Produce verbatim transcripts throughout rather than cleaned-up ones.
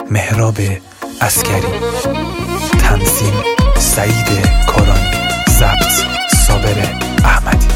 مهراب عسکری، تنظیم سعید کارانی، ضبط صابر احمدی.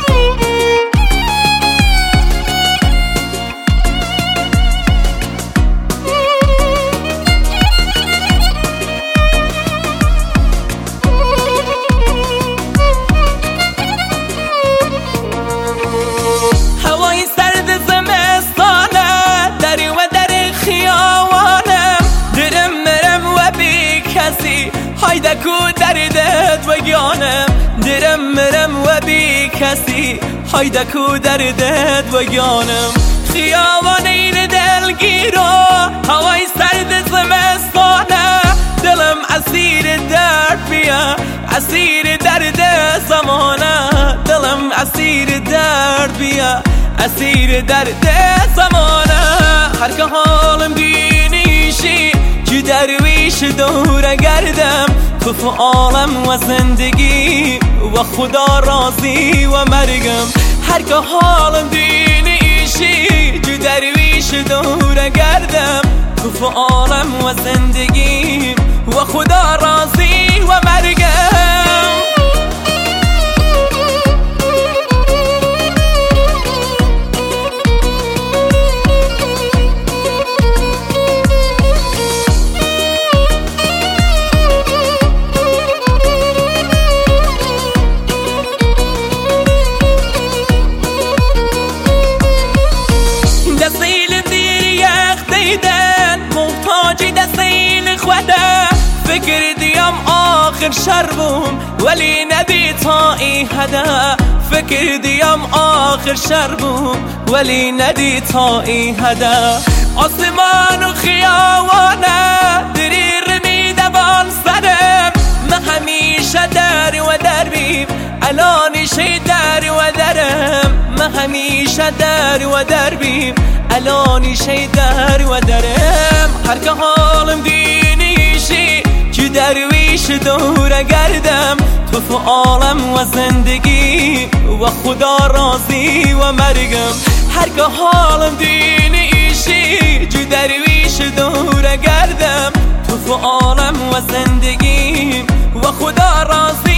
هوای سرد زمستانه، دری و در خیابانم، درم مرم و بی کسی، هایدکو دردت و گیانم. درم مرم و بی کسی، هایدکو دردت و گیانم. خیابان این دلگیرو، هوای سرد زمستانه، دلم اسیر درد بیا، اسیر درد زمانه. دلم اسیر درد بیا، اسیر درد زمانه. هر که حالم بینیشی که درویش دوره گردم، تو تو عالم و زندگی و خدا راضی و مرگم. هر که حالم بینیشی که درویش دوره گردم، تو تو عالم و زندگی و خدا راضی و مرگم. دستیل دیر یخ دیدن، محتاجی دستیل خوده. فکر دیم آخر شربم ولی ندی تا ای هده. فکر دیم آخر شربم ولی ندی تا ای هده. آسمان و خیابانه دریر میدوان سرم، من همیشه در و در بیم الان شی در و درم. من همیشه در و در بیم الان شی در و درم. هر که حالم بینیشی که درویش دوره گردم، تو تو عالم و زندگی و خدا راضی و مرگم. هر که حالم بینیشی که درویش دوره گردم، تو تو عالم و زندگی و خدا راضی